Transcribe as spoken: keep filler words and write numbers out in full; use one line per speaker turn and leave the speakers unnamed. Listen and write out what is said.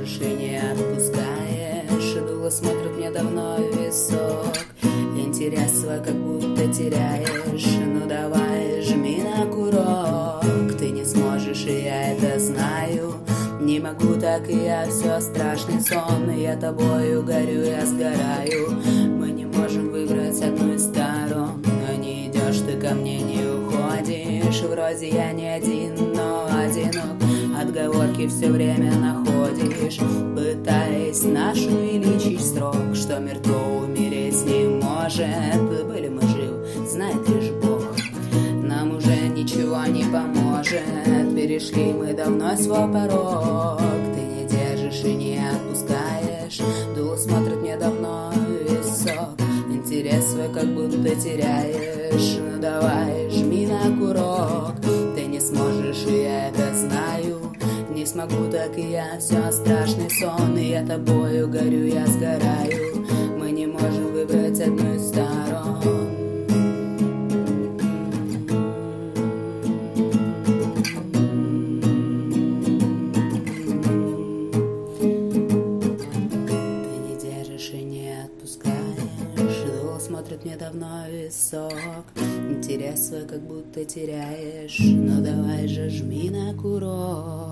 держишь и не отпускаешь. Дуло смотрит мне давно в висок. Интерес свой как будто теряешь. Ну давай, жми на курок. Ты не сможешь, и я это знаю. Не могу так, и я все страшный сон. Я тобою горю, я сгораю. Мы не можем выбрать одну из сторон. Но не идешь ты ко мне, не уходишь. Вроде я не один, но одинок. Отговорки все время находишь, пытаясь нашу увеличить срок, что мертво умереть не может. Были мы живы, знает лишь Бог. Нам уже ничего не поможет. Перешли мы давно свой порог. Ты не держишь и не отпускаешь. Дуло смотрит мне давно в висок. Интерес свой как будто теряешь. Ну давай, жми на курок. Ты не сможешь, и я это знаю. Не смогу, так и я, все страшный сон. И я тобою горю, я сгораю. Мы не можем выбрать одну из сторон. Смотрит мне давно в висок. Интерес свой как будто теряешь. Ну давай же, жми на курок.